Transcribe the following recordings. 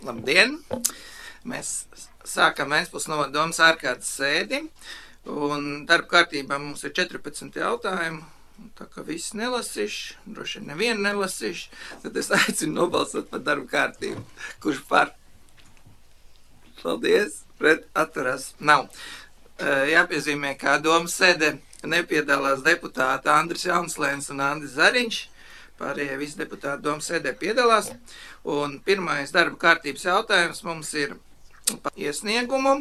Labdien! Mēs sākam Ventspils novada domas ārkārtas sēdi, un darba kārtībā mums ir 14 jautājumi. Tā kā visi nelasīšu, droši vien nevienu nelasīšu, tad es aicinu nobalsot par darba kārtību. Kurš par? Paldies! Pret atturās nav. Jāpiezīmē, kā domas sēdē nepiedalās deputāti Andris Jaunslēns un Andris Zariņš. Pārējie visi deputāti domas sēdē piedalās. Un pirmais darba kārtības jautājums mums ir par iesniegumu.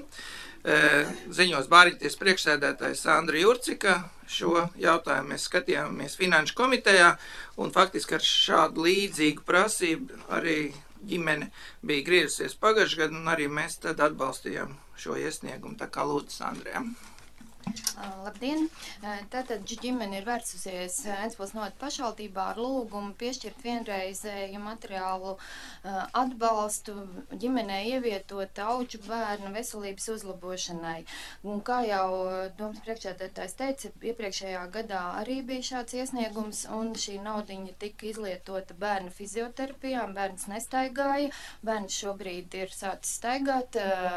Ziņos Bāriņties priekšsēdētājs Sandra Jurcika. Šo jautājumu mēs skatījāmies Finanšu komitejā, un faktiski ar šādu līdzīgu prasību arī ģimene bija griezusies pagājušajā gadā, un arī mēs tad atbalstījām šo iesniegumu. Tā kā lūdzu, Sandriem. Labdien! Tātad ģimene ir vērsusies Ventspils novada pašvaldībā ar lūgumu piešķirt vienreizēju materiālu atbalstu ģimenei ievietot auģu bērnu veselības uzlabošanai. Un kā jau domas priekšsēdētājs teica, iepriekšējā gadā arī bija šāds iesniegums, un šī naudiņa tika izlietota bērnu fizioterapijā. Bērns nestaigāja, bērns šobrīd ir sācis staigāt.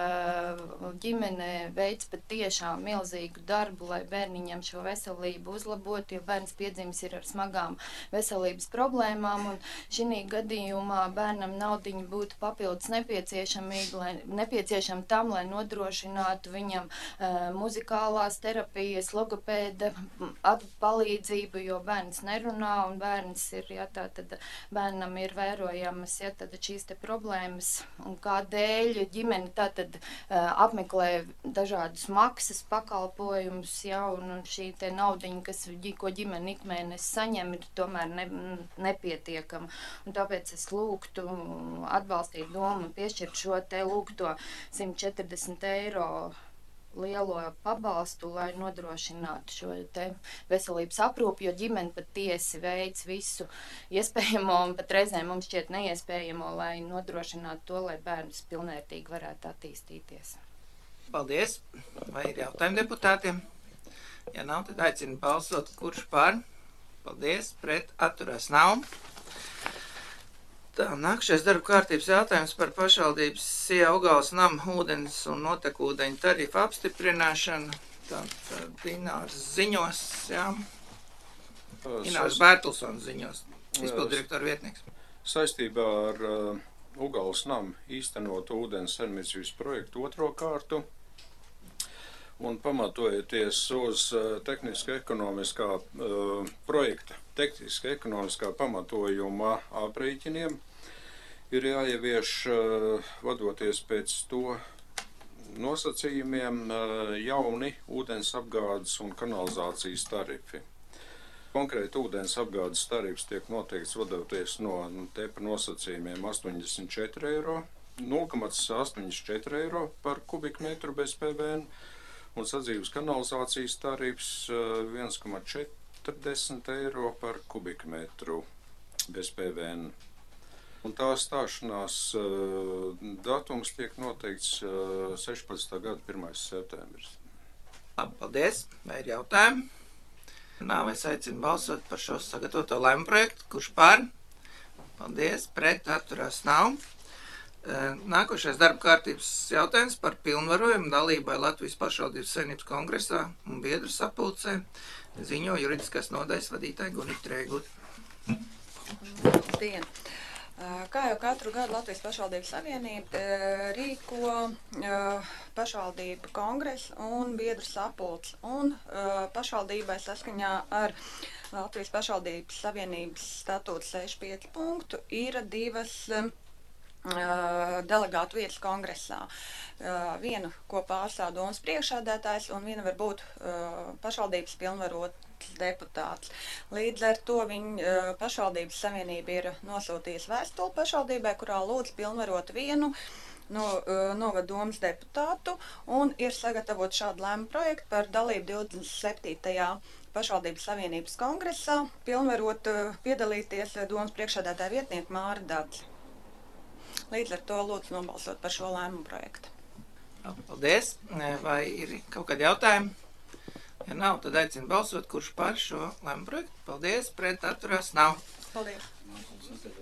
Ģimene veic pat tiešām milzīgu darbu, lai bērniņam šo veselību uzlabotu, jo bērns piedzimis ir ar smagām veselības problēmām, un šī gadījumā bērnam naudiņa būtu papildus nepieciešama tam, lai nodrošinātu viņam muzikālās terapijas, logopēda palīdzību, jo bērns nerunā, un bērns ir, tātad bērnam ir vērojamas, tad šīs te problēmas, un kādēļ ģimene tātad apmeklē dažādus maksas pakalpojumus, un šī te naudiņa, ko ģimene ikmēnes saņem, ir tomēr nepietiekama. Un tāpēc es lūgtu atbalstīt domu un piešķirt šo te lūgto 140 eiro lielo pabalstu, lai nodrošinātu šo te veselības aprūpi, jo ģimene patiesi veic visu iespējamo un pat reizēm mums šķiet neiespējamo, lai nodrošinātu to, lai bērns pilnvērtīgi varētu attīstīties. Paldies! Vai ir jautājumi deputātiem? Ja nav, tad aicinu balsot, kurš par. Paldies! Pret atturās nav. Tā, nākšais darba kārtības jautājums par pašvaldības Sijaugalas nama ūdens un notekūdeņu tarifu apstiprināšanu. Tātad Inārs ziņos, jā. Inārs Bērtilsons ziņos, izpildirektora vietnieks. Saistībā ar Ugalas namu īstenot ūdens saimniecības projektu otro kārtu un pamatojoties uz tehniski-ekonomiskā projekta, tehniski-ekonomiskā pamatojuma aprēķiniem, ir jāievieš, vadoties pēc to nosacījumiem, jauni ūdens apgādes un kanalizācijas tarifi. Konkrēti ūdens apgādes tarifs tiek noteikts vadoties no tepa nosacījumiem 84 eiro, 0,84 eiro par kubikmetru bez PVN, un sadzīves kanalizācijas tarifs 1,40 eiro par kubikmetru bez PVN. Un tā stāšanās datums tiek noteikts 16. gada 1. septembris. Labi, paldies. Vai ir jautājumi? Nav, es aicinu balsot par šo sagatavoto lēmumu projektu. Kurš par? Paldies. Pret atturās nav. Nākošais darba kārtības jautājums par pilnvarojumu dalībai Latvijas pašvaldības savienības kongresā un biedru sapulcē. Ziņo juridiskās nodaļas vadītāja Gunita Trēgute. Labdien! Kā jau katru gadu Latvijas pašvaldības savienība rīko pašvaldību kongresu un biedru sapulci. Un pašvaldībai saskaņā ar Latvijas pašvaldības savienības statūta 65 punktu ir divas delegātu vietas kongresā. Vienu, ko pārstāv domas priekšsēdētājs, un viena var būt pašvaldības pilnvarot deputāts. Līdz ar to viņa pašvaldības savienība ir nosūtījusi vēstuli pašvaldībai, kurā lūdz pilnvarot vienu novada domas deputātu, un ir sagatavot šādu lēmumu projektu par dalību 27. pašvaldības savienības kongresā, pilnvarot piedalīties domas priekšsēdētāja vietnieku Māri Dadzi. Līdz ar to lūdzu nobalsot par šo lēmumu projektu. Paldies. Vai ir kaut kādi jautājumi? Ja nav, tad aicinu balsot, kurš par šo lēmumu projektu. Paldies. Pret atturās nav. Paldies.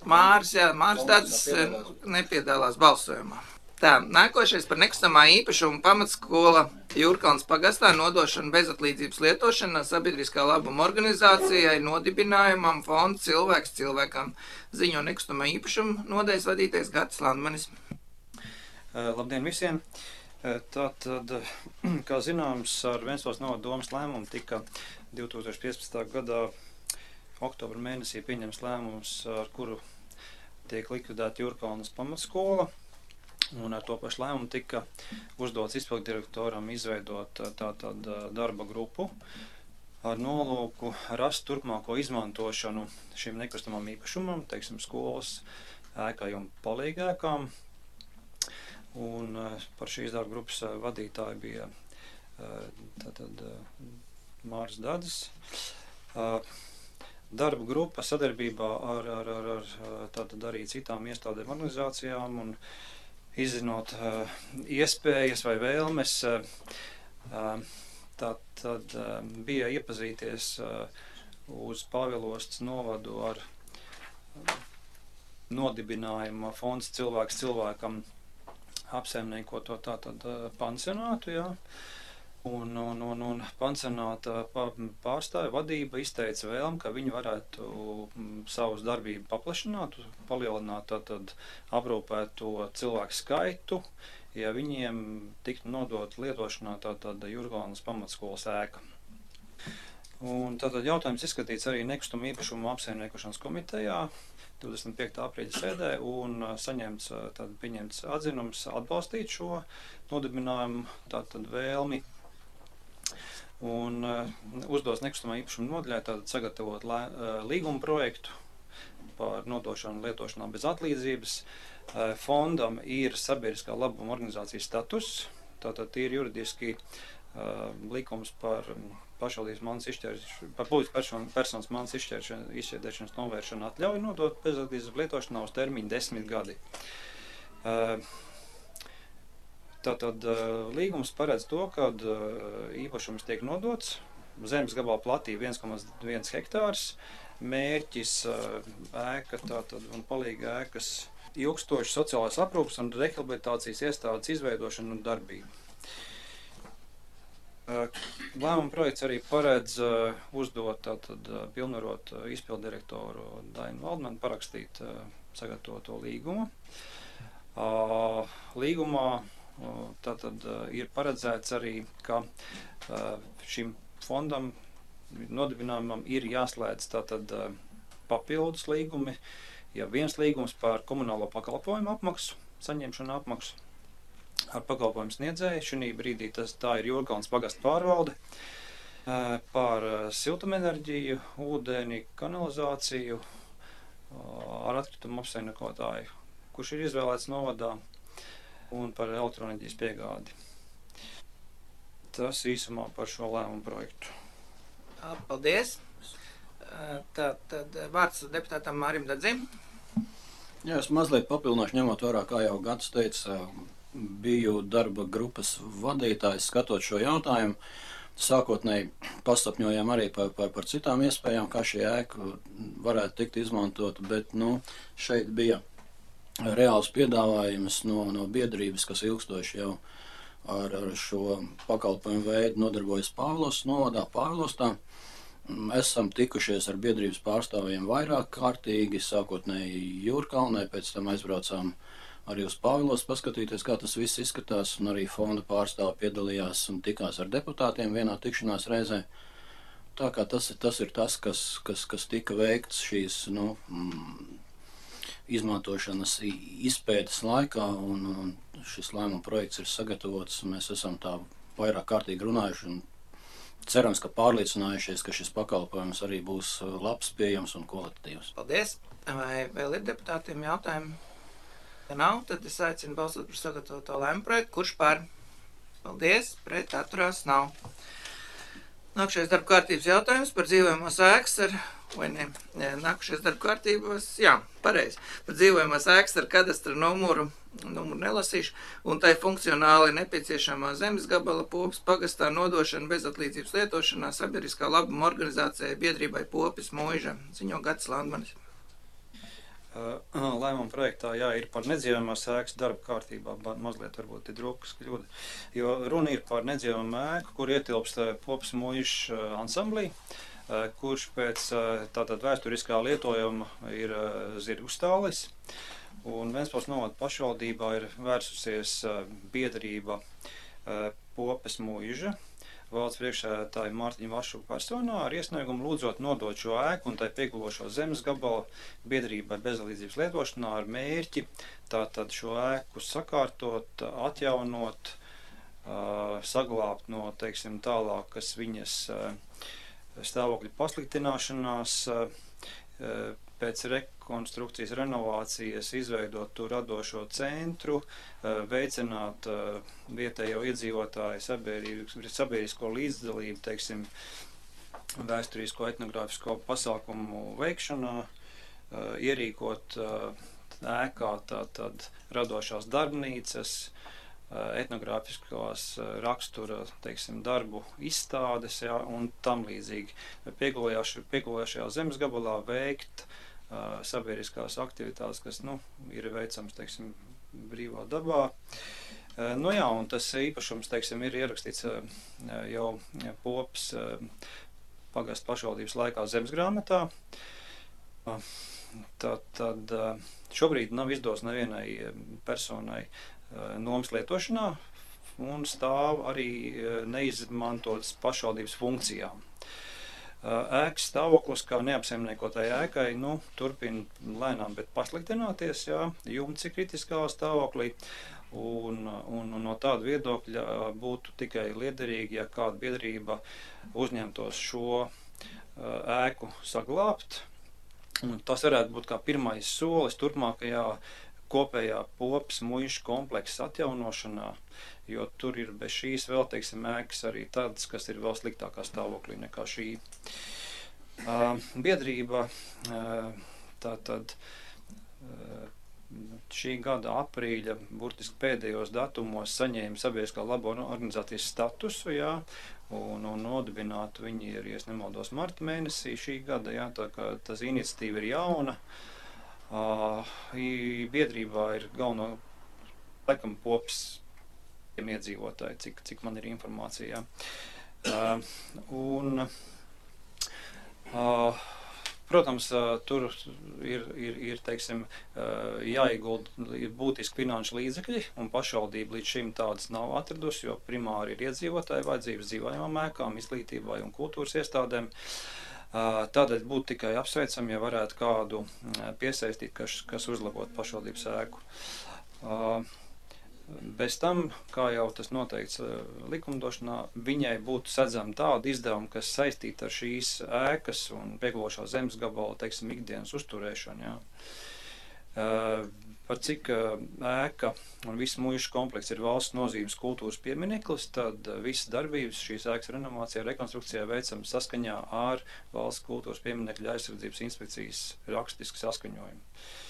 Māris Dāds nepiedalās balsojumā. Tā, nākošais par nekustamā īpašuma pamatskola Jūrkalns pagastā nodošana bezatlīdzības lietošanā sabiedriskā labuma organizācijai nodibinājumam fondu cilvēks cilvēkam. Ziņo nekustamā īpašuma nodaļas vadītājs Gatis Landmanis. Labdien visiem! Tātad, kā zināms, ar Ventspils novada domas lēmumu tika 2015. gadā oktobra mēnesī pieņems lēmums, ar kuru tiek likvidēta Jūrkalnas pamatskola. Un ar to pašu lēmumu tika uzdots izpilddirektoram izveidot tātad darba grupu ar nolūku rast turpmāko izmantošanu šim nekustamam īpašumam, teiksim, skolas ēkai un palīgēkām. Un par šīs darba grupas vadītāji bija tātad Māris Dāds. Darba grupa sadarbībā ar tātad arī citām iestādēm organizācijām un izzinot iespējas vai vēlmes, tad bija iepazīties uz Pāvilostas novadu ar nodibinājumu fonds cilvēks cilvēkam apsaimniekoto tātad pansionātu, jā. Un pansionāta pārstāja vadība izteica vēlmi, ka viņi varētu savus darbību paplašināt, palielināt tātad aprūpēto cilvēku skaitu, ja viņiem tiktu nodot lietošanā tātad Jūrkalnas pamatskolas ēka. Un tātad jautājums izskatīts arī nekustamo īpašumu apsaimniekošanas komitejā 25. aprīļa sēdē un saņemts, tātad pieņemts atzinums atbalstīt šo nodibinājumu tātad vēlmi. Un uzdos nekustamā īpašuma nodaļai tātad sagatavot līguma projektu par nodošanu lietošanā bez atlīdzības. Fondam ir sabiedriskā labuma organizācijas status, tātad ir juridiski likums par pašvaldības manas izšķēršanu, par publiskas personas manas izšķērdēšanas novēršanu atļauju nodot bez atlīdzības lietošanā uz termiņu 10 gadi. Tātad līgums paredz to, ka īpašums tiek nodots, zemes gabala platība 1,1 hektārs, mērķis ēka tātad un palīga ēkas ilgstošas sociālās aprūpes un rehabilitācijas iestādes izveidošana un darbība. Lēmuma projekts arī paredz uzdot tātad pilnvarot izpilddirektoru Dainu Valdmanu parakstīt sagatavoto līgumu. Līgumā tātad ir paredzēts arī, ka šim fondam nodibinājumam ir jāslēdz tātad papildus līgumi, ja viens līgums par komunālo pakalpojumu apmaksu, saņemšanu apmaksu ar pakalpojumu sniedzēju, šī brīdī tā ir Jūrkalnas pagasta pārvalde, par siltumenerģiju, ūdeni, kanalizāciju ar atkritumu apsaimniekotāju, kurš ir izvēlēts novadā, un par elektroenerģijas piegādi. Tas īsumā par šo lēmumu projektu. Paldies. Tad vārds deputātam Mārim Dadzim. Jā, es mazliet papildināšu, ņemot vērā, kā jau Gatis teica, biju darba grupas vadītājs skatot šo jautājumu. Sākotnēji pasapņojām arī par citām iespējām, kā šī ēka varētu tikt izmantot, bet šeit bija reāls piedāvājums no biedrības, kas ilgstoši jau ar šo pakalpojumu veidu nodarbojas Pāvilostas novadā, Pāvilostā. Esam tikušies ar biedrības pārstāvjiem vairāk kārtīgi, sākotnēji Jūrkalnē, pēc tam aizbraucām arī uz Pāvilostu paskatīties, kā tas viss izskatās, un arī fonda pārstāvi piedalījās un tikās ar deputātiem vienā tikšanās reizē. Tā kā tas ir tas, kas tika veikts šīs, izmantošanas izpētes laikā, un šis lēmuma projekts ir sagatavots, un mēs esam tā vairāk kārtīgi runājuši, un cerams, ka pārliecinājušies, ka šis pakalpojums arī būs labs, pieejams un kvalitatīvs. Paldies! Vai vēl ir deputātiem jautājumi? Ja nav, tad es aicinu balsot par sagatavoto lēmuma projektu. Kurš par? Paldies! Pret atturās nav. Nākušais darba kārtības jautājums par dzīvojamās ēkas ar... Vai ne? Nākušais darba kārtības... Jā, pareizi. Par dzīvojamās ēkas ar kadastra numuru nelasīšu, un tai funkcionāli nepieciešamā zemes gabala Popes pagastā nodošana bez atlīdzības lietošanā sabiedriskā labuma organizācijai biedrībai Popes Mūža. Ziņo Gatis Landmanis. Lēmuma projektā ir par nedzīvojamās ēkas darba kārtībā, mazliet varbūt ir drukas kļūda, jo runa ir par nedzīvojamu ēku, kur ietilpst Popas muižu ansamblī, kurš pēc tātad vēsturiskā lietojuma ir zirgustālis. Un Ventspils novada pašvaldībā ir vērsusies biedrība Popas muiža valsts priekšsēdētāja Mārtiņa Vašuka personā ar iesniegumu lūdzot nodot šo ēku un tai piegulošo zemes gabalu biedrībai bezalīdzības lietošanā ar mērķi tātad šo ēku sakārtot, atjaunot, saglābt no, teiksim, tālākas viņas stāvokļa pasliktināšanās, pēc rekonstrukcijas, renovācijas izveidot tur radošo centru, veicināt vietējo iedzīvotāju sabiedrisko līdzdalību, teiksim, vēsturisko etnogrāfisko pasākumu veikšanā, ierīkot ēkā tātad radošās darbnīcas, etnogrāfiskās rakstura, teiksim, darbu izstādes, ja, un tam līdzīgi. Piegulošajā zemes gabalā veikt sabiedriskās aktivitātes, kas, ir veicams, teiksim, brīvā dabā. Un tas īpašums, teiksim, ir ierakstīts jau Popas pagasta pašvaldības laikā zemesgrāmatā. Tad šobrīd nav izdots nevienai personai nomas lietošanā un stāv arī neizmantotas pašvaldības funkcijām. Ēkas stāvoklis, kā neapsaimniekotai ēkai, turpina lēnām, bet pasliktināties, jumts ir kritiskā stāvoklī, un no tāda viedokļa būtu tikai liederīgi, ja kāda biedrība uzņemtos šo ēku saglābt. Un tas varētu būt kā pirmais solis turpmākajā kopējā Popas muižu kompleksa atjaunošanā, jo tur ir bez šīs vēl, teiksim, ēkas arī tādas, kas ir vēl sliktākā stāvoklī nekā šī. Biedrība tātad šī gada aprīļa, burtiski pēdējos datumos, saņēma sabiedriskā labo organizācijas statusu, un nodibinātu viņi ir, ja es nemaldos, marta mēnesī šī gada, tā kā tas iniciatīva ir jauna. Biedrībā ir galveno, laikam, Popas iedzīvotāji, cik man ir informācija. Protams, tur ir teiksim, jāiegulda būtiski finanšu līdzekļi, un pašvaldība līdz šim tādas nav atradusi, jo primāri ir iedzīvotāji vajadzības dzīvojamām ēkām, izglītībai un kultūras iestādēm. Tādēļ būtu tikai apsveicami, ja varētu kādu piesaistīt, kas uzlabot pašvaldības ēku. Bez tam, kā jau tas noteikts likumdošanā, viņai būtu sedzama tāda izdevuma, kas saistīta ar šīs ēkas un piegulošā zemes gabala, teiksim, ikdienas uzturēšanu. Par cik ēka un viss muižu komplekss ir valsts nozīmes kultūras piemineklis, tad visas darbības šīs ēkas renovācijā, rekonstrukcijā veicam saskaņā ar valsts kultūras pieminekļa aizsardzības inspekcijas rakstisku saskaņojumu.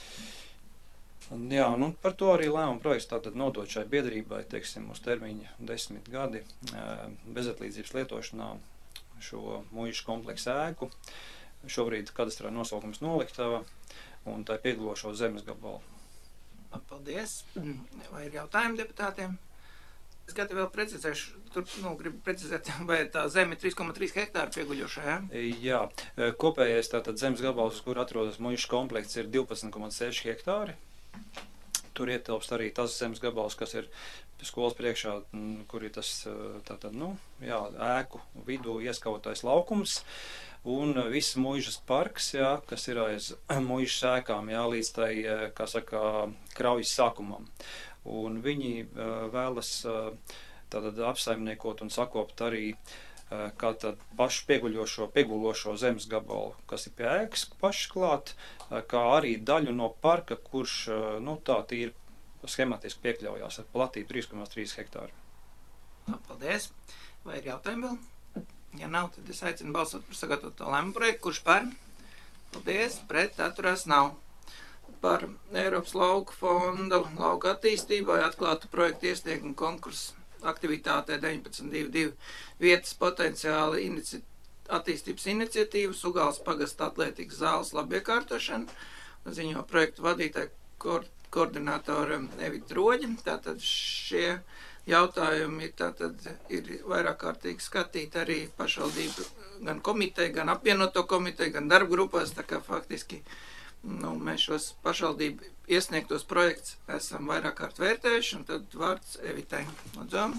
Un par to arī lēmuma projekts tātad nodot šai biedrībai, teiksim, uz termiņa 10 gadi bezatlīdzības lietošanā šo muižu kompleksu ēku. Šobrīd kadastrā nosaukums Noliktava un tā piegulošo zemes gabalu. Paldies. Vai ir jautājumi deputātiem? Es gatavi vēl precizēšu, gribu precizēt, vai tā zeme ir 3,3 hektāri pieguļošā, Jā, kopējais tātad zemes gabals, uz kur atrodas muižu komplekts, ir 12,6 hektāri. Tur ietilpst arī tas zemes gabals, kas ir skolas priekšā, kur ir tas tātad, ēku vidū ieskautais laukums. Un viss muižas parks, kas ir aiz muižas ēkām, līdz tai, kā saka, kraujas sākumam. Un viņi vēlas tātad apsaimniekot un sakopt arī kā tad pašu piegulošo zemes gabalu, kas ir pie ēkas pašs klāt, kā arī daļu no parka, kurš, tā tīri schematiski piekļaujās ar platību 3,3 hektāru. Paldies. Vai ir jautājumi vēl? Ja nav, tad es aicinu balsot par sagatavoto lēmumu projektu. Kurš par? Paldies. Pret atturās nav. Par Eiropas lauku fonda lauka attīstībai atklātu projektu iesniegumu konkursu aktivitātē 19.22 vietas potenciāli attīstības iniciatīva, Sugals pagasta atlētikas zāles labiekārtošana ziņo projektu vadītāja koordinātora Evita Roģa. Tātad šie jautājumi ir vairāk kārtīgi skatīti arī pašvaldību gan komiteja, gan apvienoto komiteju, gan darba grupās, tā kā faktiski mēs šos pašvaldību iesniegtos projekts esam vairāk kārt vērtējuši, un tad vārds Evitai. Lūdzu.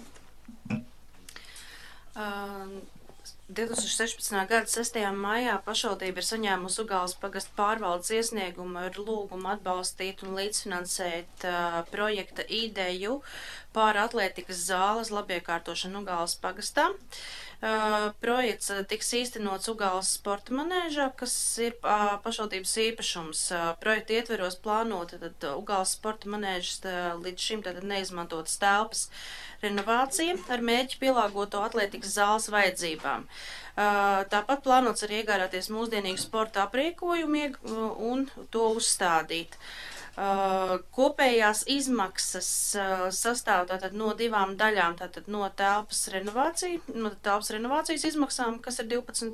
2016. gada 6. maijā pašvaldība ir saņēmusi Ugāles pagasta pārvaldes iesniegumu ar lūgumu atbalstīt un līdzfinansēt projekta ideju pār atlētikas zāles labiekārtošanu Ugāles pagastā. Projekts tiks īstenots Ugāles sporta manēžā, kas ir pašvaldības īpašums. Projekta ietveros plānota Ugāles sporta manēžas līdz šim neizmantotas telpas renovācija ar mērķi pielāgoto atlētikas zāles vajadzībām. Tāpat plānots arī iegādāties mūsdienīgu sporta aprīkojumu un to uzstādīt. Kopējās izmaksas sastāv tātad no divām daļām, tātad no telpas renovācijas izmaksām, kas ir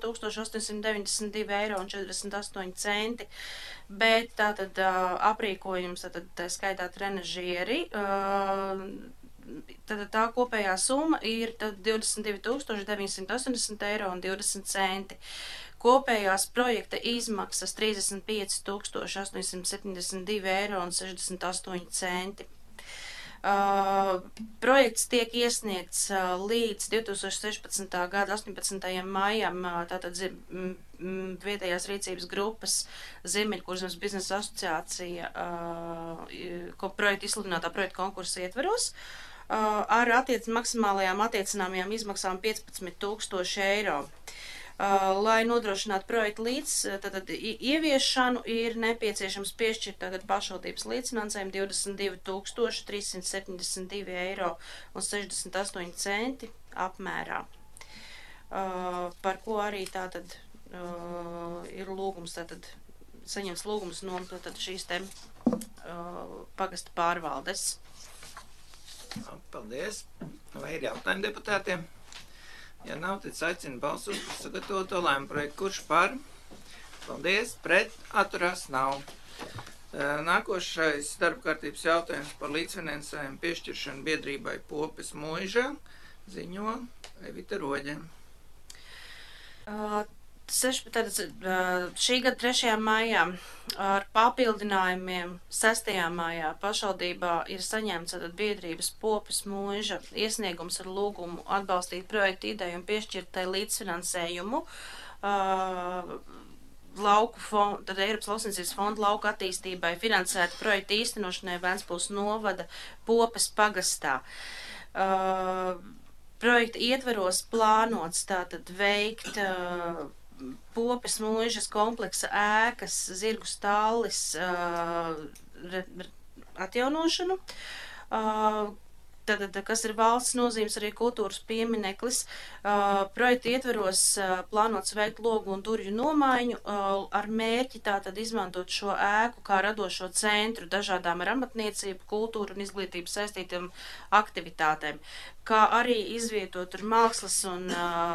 12,892,48 eiro, bet tātad aprīkojums, tātad tā skaitā trenažieri, tad tā kopējā summa ir 22,980,20 eiro. Kopējās projekta izmaksas 35,872,68 eiro. Projekts tiek iesniegts līdz 2016. gada 18. maijam, tātad vietējās rīcības grupas Ziemeļkurzemes biznesa asociācija projekta izsludinātā projekta konkursa ietveros. Ar maksimālajām attiecināmajām izmaksām 15,000 eiro. Lai nodrošinātu projektu ieviešanu, ir nepieciešams piešķirt pašvaldības līdzfinansējumu 22,372,68 eiro apmērā, par ko arī ir lūgums, saņems lūgums no šīs pagasta pārvaldes. Paldies. Vai ir jautājumi deputātiem? Ja nav, tad aicinu balsot par sagatavoto lēmumu projektu. Kurš par? Paldies. Pret? Atturās? Nav. Nākošais darba kārtības jautājums par līdzfinansējumu piešķiršanu biedrībai Popes Mūža ziņo Evita Roģa. Šī gada 3. maijā ar papildinājumiem 6. maijā pašvaldībā ir saņemts biedrības Popes Mūža iesniegums ar lūgumu atbalstīt projektu ideju un piešķirt tai līdzfinansējumu Eiropas Lauksaimniecības fonda lauku attīstībai finansēta projekta īstenošanai Ventspils novada Popes pagastā. Projekta ietveros plānots veikt Popes Mūžas kompleksa ēkas, zirgu stallis atjaunošanu, kas ir valsts nozīmes arī kultūras piemineklis. Projekta ietveros plānots veikt logu un durvju nomaiņu ar mērķi izmantot šo ēku kā radošo centru dažādām ar amatniecību, kultūru un izglītību saistītām aktivitātēm, kā arī izvietot tur mākslas un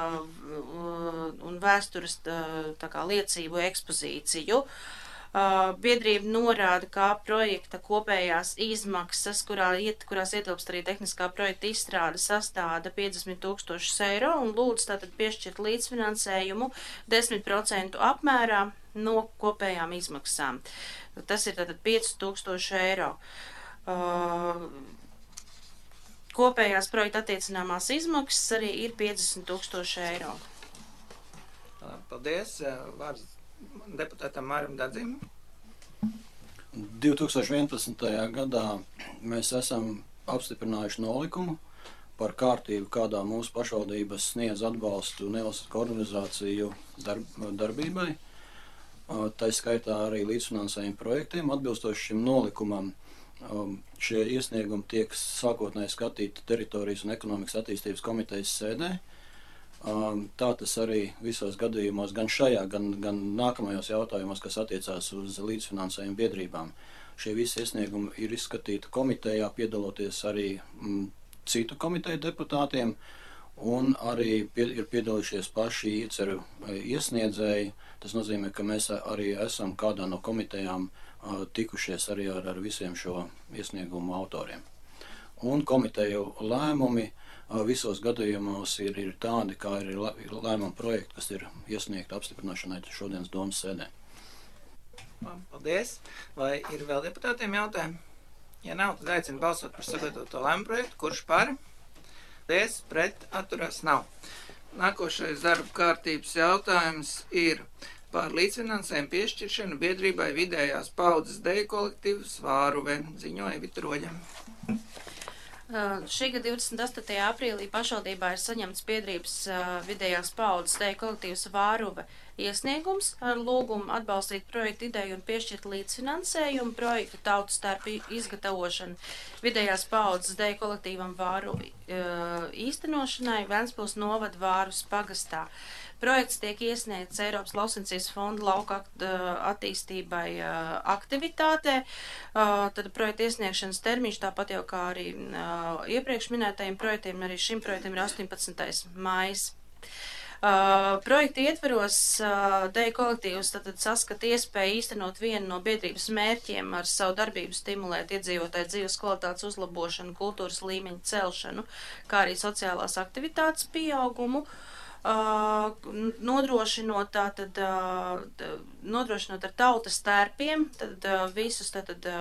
vēstures liecību ekspozīciju. Biedrība norāda, ka projekta kopējās izmaksas, kurās ietilpst arī tehniskā projekta izstrāde, sastāda 50,000 eiro un lūdz piešķirt līdzfinansējumu 10% apmērā no kopējām izmaksām. Tas ir 5,000 eiro. Kopējās projekta attiecināmās izmaksas arī ir 50,000 eiro. Paldies. Vārds deputātam Mārim Dadzim. 2011. gadā mēs esam apstiprinājuši nolikumu par kārtību, kādā mūsu pašvaldības sniedz atbalstu nevalstisko organizāciju darbībai. Tā skaitā arī līdzfinansējuma projektiem. Atbilstoši šim nolikumam šie iesniegumi tiek sākotnēji skatīti teritorijas un ekonomikas attīstības komitejas sēdē. Tā tas arī visos gadījumos, gan šajā, gan nākamajos jautājumos, kas attiecās uz līdzfinansējumu biedrībām. Šie visi iesniegumi ir izskatīti komitejā, piedaloties arī citu komiteju deputātiem, un arī ir piedalījušies paši ieceru iesniedzēji. Tas nozīmē, ka mēs arī esam kādā no komitejām tikušies arī ar visiem šo iesniegumu autoriem. Un komiteju lēmumi visos gadījumos ir tādi, kā ir lēmuma projekti, kas ir iesniegti apstiprināšanai šodienas domas sēdē. Paldies! Vai ir vēl deputātiem jautājumi? Ja nav, tad aicinu balsot par sagatavoto lēmumu projektu. Kurš par? Paldies! Pret? Atturās? Nav. Nākošais darba kārtības jautājums ir par līdzfinansējumu piešķiršanu biedrībai Vidējās paudzes deju kolektīvas Vāruve. Ziņoja Vitroļa. Šī gada 28. aprīlī pašvaldībā ir saņemts biedrības Vidējās paudzes deju kolektīvas Vāruve iesniegums ar lūgumu atbalstīt projektu ideju un piešķirt līdzfinansējumu projektu tautas starp izgatavošanu Vidējās paudzes deju kolektīvam Vāruve īstenošanai Ventspils novada Vārus pagastā. Projekts tiek iesniegts Eiropas Lauksaimniecības fonda lauka attīstībai aktivitātē. Tad projekta iesniegšanas termiņš, tāpat jau kā arī iepriekš minētajiem projektiem, arī šim projektam ir 18. maijs. Projekta ietveros deju kolektīvs saskata iespēju īstenot vienu no biedrības mērķiem ar savu darbību stimulēt iedzīvotāju dzīves kvalitātes uzlabošanu, kultūras līmeņa celšanu, kā arī sociālās aktivitātes pieaugumu. Nodrošinot ar tautas tērpiem, visus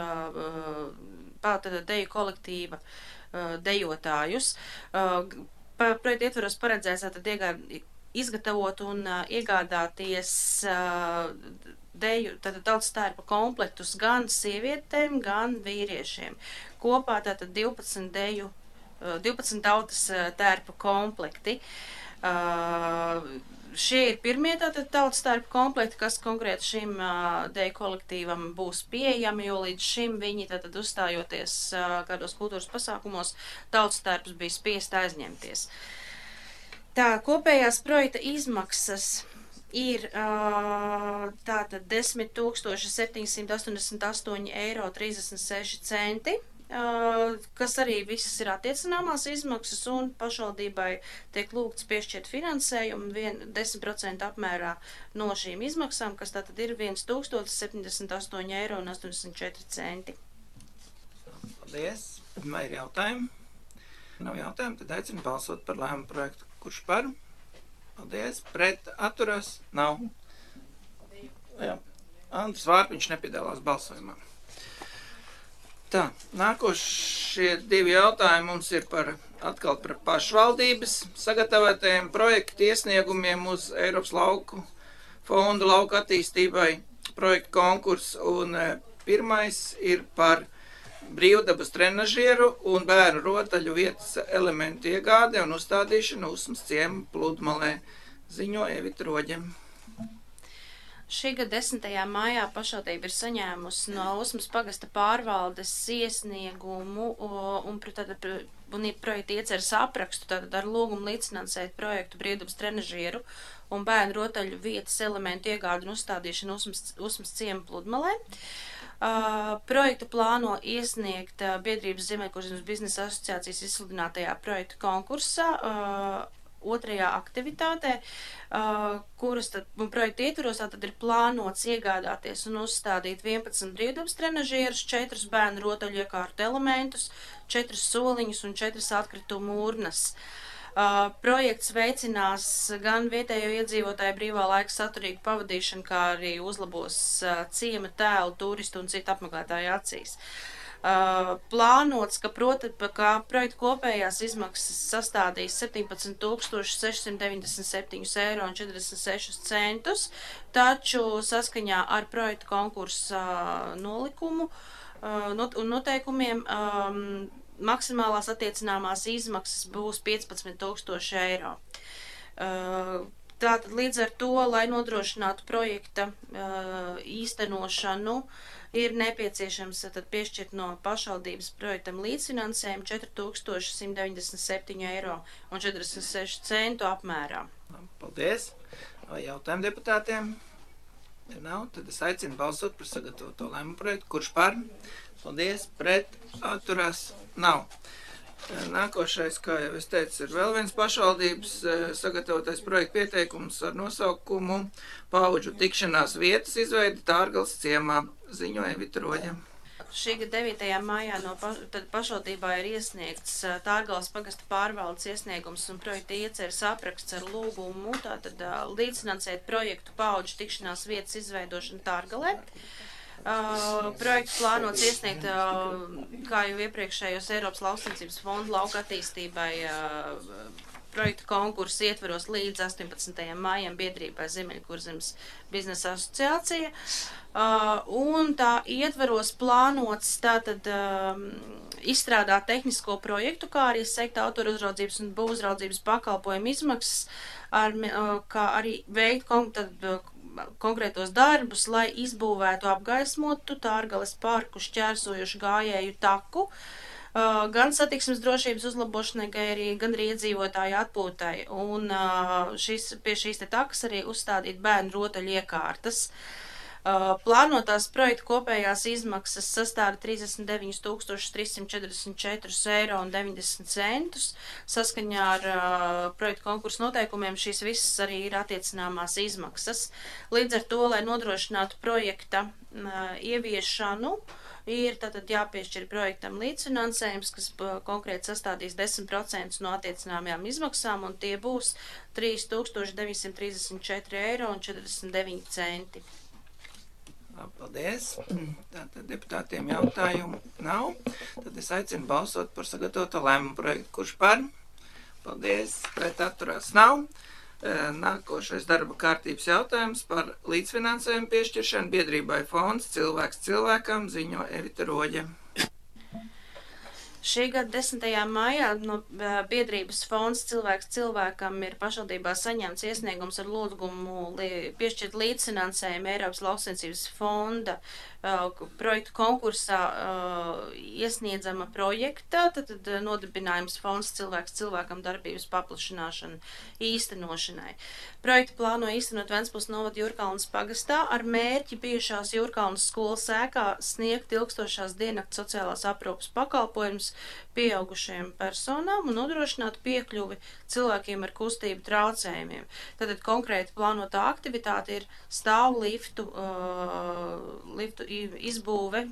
deju kolektīva dejotājus. Projekta ietveros paredzēts izgatavot un iegādāties deju, tautas tērpa komplektus gan sievietēm, gan vīriešiem. Kopā 12 tautas tērpa komplekti. Šie ir pirmie tautas tērpa komplekti, kas konkrēti šim deju kolektīvam būs pieejami, jo līdz šim viņi uzstājoties kādos kultūras pasākumos, tautas tērps bija spiest aizņemties. Tā kopējās projekta izmaksas ir 10 788,36 eiro, kas arī visas ir attiecināmās izmaksas, un pašvaldībai tiek lūgts piešķirt finansējumu 10% apmērā no šīm izmaksām, kas tātad ir 1078,84 eiro. Paldies! Vai ir jautājumi? Nav jautājumu, tad aicinu balsot par lēmumu projektu. Kurš par? Paldies! Pret? Atturās? Nav. Jā. Andris Vārpiņš nepiedalās balsojumā. Tā, nākošie divi jautājumi mums ir atkal par pašvaldības sagatavotajiem projektu iesniegumiem uz Eiropas lauku fondu lauku attīstībai projektu konkursu. Un pirmais ir par brīvdabas trenažieru un bērnu rotaļu vietas elementu iegāde un uzstādīšanu Usmas ciema Pludmalē. Ziņoja Vitroļa. Šī gada 10. maijā pašvaldība ir saņēmusi no Usmas pagasta pārvaldes iesniegumu un projekta ieceres aprakstu ar lūgumu līdzfinansēt projektu brīvdabas trenažieru un bērnu rotaļu vietas elementu iegādi un uzstādīšanu Usmas ciema Pludmalē. Projektu plāno iesniegt biedrības Ziemeļkurzem biznesa asociācijas izsludinātajā projektu konkursā, otrajā aktivitātē, kuras projekta ietvaros ir plānots iegādāties un uzstādīt 11 brīvdabas trenažierus, 4 bērnu rotaļu iekārtu elementus, 4 soliņus un 4 atkritumu urnas. Projekts veicinās gan vietējo iedzīvotāju brīvā laika saturīgu pavadīšanu, kā arī uzlabos ciema tēlu, turistu un citu apmeklētāju acīs. Plānots, ka projekta kopējās izmaksas sastādīs 17 697,46 eiro, taču saskaņā ar projekta konkursa nolikumu un noteikumiem maksimālās attiecināmās izmaksas būs 15,000 eiro. Tātad līdz ar to, lai nodrošinātu projekta īstenošanu, ir nepieciešams piešķirt no pašvaldības projektam līdzfinansējumu 4197,46 eiro apmērā. Paldies! Vai jautājumu deputātiem? Ja nav, tad es aicinu balsot par sagatavoto lēmumu projektu. Kurš par? Paldies! Pret? Atturās? Nav. Nākošais, kā jau es teicu, ir vēl viens pašvaldības sagatavotais projekta pieteikums ar nosaukumu Paudžu tikšanās vietas izveidi Tārgales ciemā, ziņoja Vitroģa. Šī gada 9. maijā pašvaldībā ir iesniegts Tārgales pagasta pārvaldes iesniegums un projekta ieceres apraksts ar lūgumu tātad līdzfinansēt projektu Paudžu tikšanās vietas izveidošanu Tārgalē. Projekts plānots iesniegt, kā jau iepriekšējos Eiropas lauksaimniecības fonda lauka attīstībai projektu konkursu ietveros līdz 18. maijam biedrībai Ziemeļkurzemes biznesa asociācija. Un tā ietveros plānots tātad izstrādāt tehnisko projektu, kā arī sekt autoru uzraudzības un būvuzraudzības pakalpojumu izmaksas, kā arī veikt konkrētos darbus, lai izbūvētu apgaismotu Tārgales parku šķērsojušu gājēju taku, gan satiksmes drošības uzlabošanai, gan arī iedzīvotāju atpūtai. Un pie šīs te takas arī uzstādīt bērnu rotaļu iekārtas. Plānotās projekta kopējās izmaksas sastāda 39 344,90 €. Saskaņā ar projekta konkursu noteikumiem šīs visas arī ir attiecināmās izmaksas. Līdz ar to, lai nodrošinātu projekta ieviešanu, ir tātad jāpiešķir projektam līdzfinansējums, kas konkrēti sastādīs 10% no attiecināmajām izmaksām, un tie būs 3,934,49 €. Paldies. Tātad deputātiem jautājumu nav. Tad es aicinu balsot par sagatavoto lēmumu projektu. Kurš par? Paldies. Pret atturās nav. Nākošais darba kārtības jautājums par līdzfinansējumu piešķiršanu biedrībai fonds Cilvēks cilvēkam, ziņo Evita Roģe. Šī gada 10. maijā no biedrības fonds Cilvēks cilvēkam ir pašvaldībā saņemts iesniegums ar lūgumu piešķirt līdzfinansējumu Eiropas lauksaimniecības fonda projektu konkursā iesniedzama projekta, tad nodibinājums fonds Cilvēks cilvēkam darbības paplašināšana īstenošanai. Projektu plāno īstenot Ventspils novada Jūrkalnas pagastā ar mērķi bijušās Jūrkalnas skolas ēkā sniegt ilgstošās diennakts sociālās aprūpes pakalpojumus pieaugušajiem personām un nodrošināt piekļuvi cilvēkiem ar kustību traucējumiem. Tātad konkrēti plānotā aktivitāte ir stāvu liftu izbūve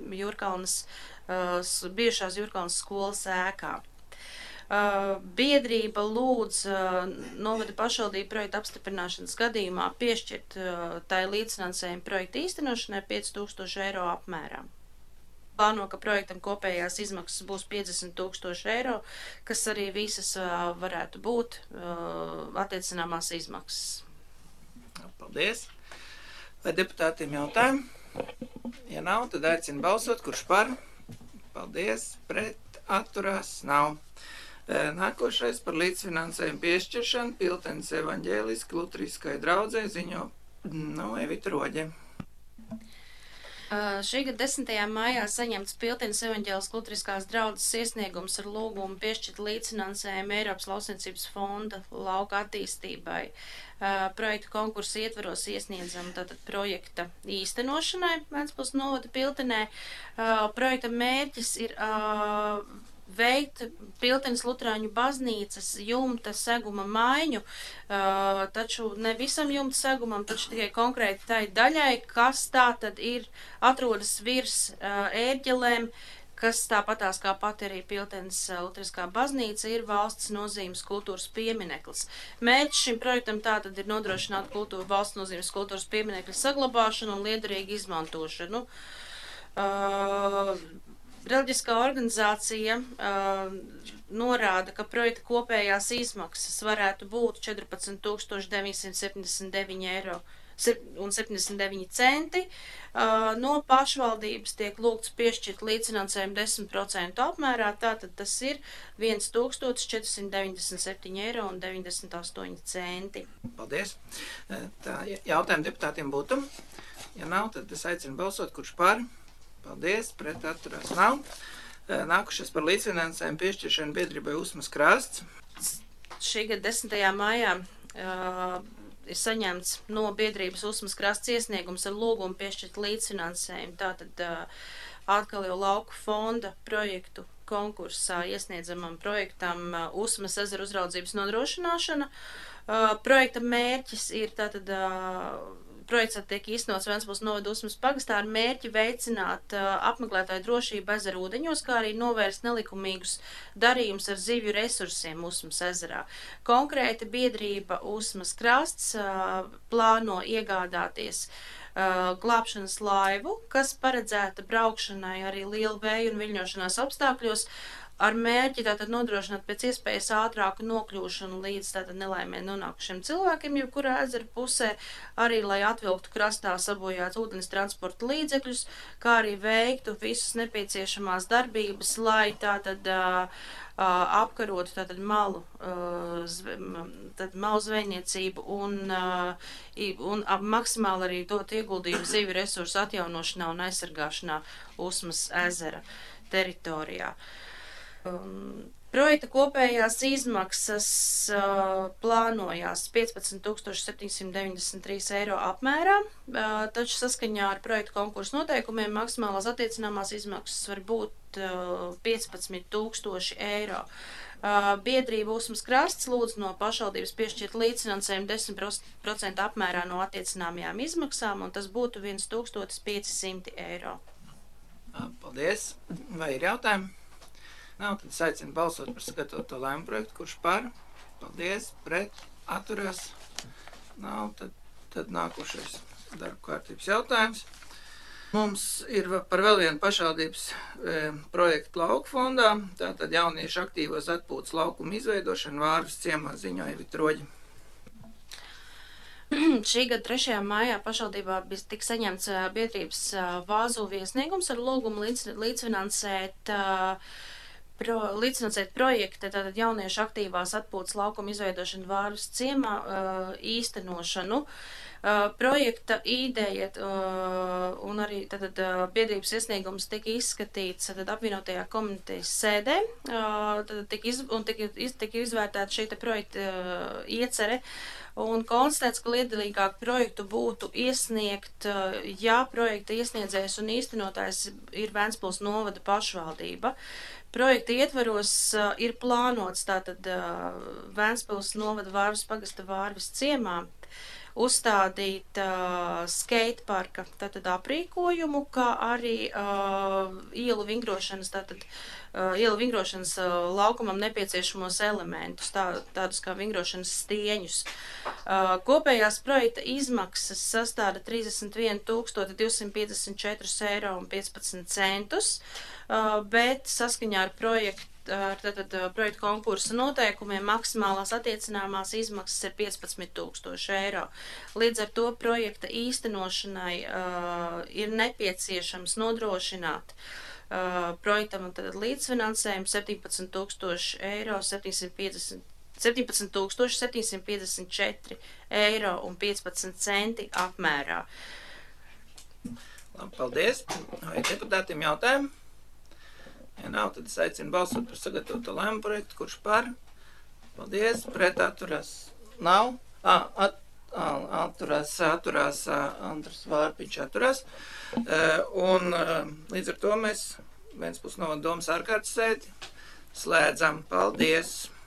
bijušās Jūrkalnas skolas ēkā. Biedrība lūdz novada pašvaldību projektu apstiprināšanas gadījumā piešķirt tai līdzfinansējumu projektu īstenošanai 5,000 € apmērā. Plāno, ka projektam kopējās izmaksas būs 50,000 €, kas arī visas varētu būt attiecināmās izmaksas. Paldies. Vai deputātiem jautājumi? Ja nav, tad aicinu balsot, kurš par? Paldies. Pret atturās nav. Nākošais par līdzfinansējumu piešķiršanu Piltenes evaņģēliski luteriskai draudzei, ziņo Evita Roģe. Šī gada 10. maijā saņemts Piltenes evaņģēliskās luteriskās draudzes iesniegums ar lūgumu piešķirt līdzfinansējumu Eiropas lauksaimniecības fonda lauka attīstībai. Projektu konkursu ietveros iesniedzam tātad projekta īstenošanai Ventspils novada Piltenē. Projekta mērķis ir veikt Piltenes luterāņu baznīcas jumta seguma maiņu, taču ne visam jumta segumam, taču tikai konkrēti tai daļai, kas tā tad atrodas virs ērģelēm, kas tāpatās kā pati arī Piltenes luteriskā baznīca ir valsts nozīmes kultūras piemineklis. Mērķis šim projektam tātad ir nodrošināt valsts nozīmes kultūras pieminekļa saglabāšanu un liederīgu izmantošanu. Reliģiskā organizācija norāda, ka projekta kopējās izmaksas varētu būt 14,979,79 €. No pašvaldības tiek lūgts piešķirt līdzfinansējumu 10% apmērā, tātad tas ir 1,497,98 €. Paldies. Tā jautājumi deputātiem būtu. Ja nav, tad es aicinu balsot, kurš par? Paldies, pret atturās nav. Nākušies par līdzfinansējumu piešķiršanu biedrībai Usmas krasts. Šī gada 10. maijā ir saņemts no biedrības Usmas krasts iesniegums ar lūgumu piešķirt līdzfinansējumu. Tātad atkal jau lauku fonda projektu konkursā iesniedzamam projektam Usmas ezera uzraudzības nodrošināšana. Projekta mērķis ir tātad projekts tiek īstenots Ventspils novada Usmas pagastā ar mērķi veicināt apmeklētāju drošību ezeru ūdeņos, kā arī novērst nelikumīgus darījumus ar zivju resursiem Usmas ezerā. Konkrēti biedrība Usmas krasts plāno iegādāties glābšanas laivu, kas paredzēta braukšanai arī lielu vēju un viļņošanās apstākļos, ar mērķi tātad nodrošināt pēc iespējas ātrāku nokļūšanu līdz tātad nelaimē nonākušiem cilvēkiem, jebkurā ezera pusē, arī lai atvilktu krastā sabojāts ūdens transporta līdzekļus, kā arī veiktu visas nepieciešamās darbības, lai tātad apkarotu tātad malu zvejniecību un maksimāli arī dot ieguldījumu zivju resursu atjaunošanā un aizsargāšanā Usmas ezera teritorijā. Projekta kopējās izmaksas plānojās 15 793 eiro apmērā, taču saskaņā ar projekta konkursu noteikumiem maksimālās attiecināmās izmaksas var būt 15 000 eiro. Biedrība Usmas krasts lūdz no pašvaldības piešķirt līdzfinansējumu 10% apmērā no attiecināmajām izmaksām, un tas būtu 1500 eiro. Paldies! Vai ir jautājumi? Nav, tad es aicinu balsot par sagatavoto lēmumu projektu, kurš par. Paldies, pret, atturās. Nav, tad nākošais darba kārtības jautājums. Mums ir par vēl vienu pašvaldības projektu lauku fondā, tātad jauniešu aktīvos atpūtas laukumu izveidošanu Vārvas ciemā, ziņoja Vitroģi. Šī gada 3. maijā pašvaldībā tika saņemts biedrības Vāzuvi iesniegums ar lūgumu līdzfinansēt projekta, tātad jauniešu aktīvās atpūtas laukuma izveidošanu Vārvas ciemā īstenošanu. Projekta ideja un arī tātad biedrības iesniegums tika izskatīts tātad apvienotajā komitejas sēdē, tika izvērtēta šī projekta iecere un konstatēts, ka liederīgāk projektu būtu iesniegt, ja projekta iesniedzējs un īstenotājs ir Ventspils novada pašvaldība. Projekta ietvaros ir plānots tātad Ventspils novada Vārvas pagasta Vārvas ciemā uzstādīt skateparka tātad aprīkojumu, kā arī ielu vingrošanas laukumam nepieciešamos elementus, tādus kā vingrošanas stieņus. Kopējās projekta izmaksas sastāda 31 254 eiro un 15 centus, bet saskaņā ar projektu konkursa noteikumiem maksimālās attiecināmās izmaksas ir 15 000 eiro. Līdz ar to projekta īstenošanai ir nepieciešams nodrošināt projektam līdzfinansējumu 17 000 eiro, 17 754 eiro un 15 centi apmērā. Labi, paldies. Vai deputātiem jautājumi? Ja nav, tad es aicinu balsot par sagatavoto lēmumu projektu, kurš par. Paldies, pret atturās. Nav. Atturās Andris Vārpiņš atturās. Un līdz ar to mēs Ventspils novada domas ārkārtas sēdi slēdzam. Paldies!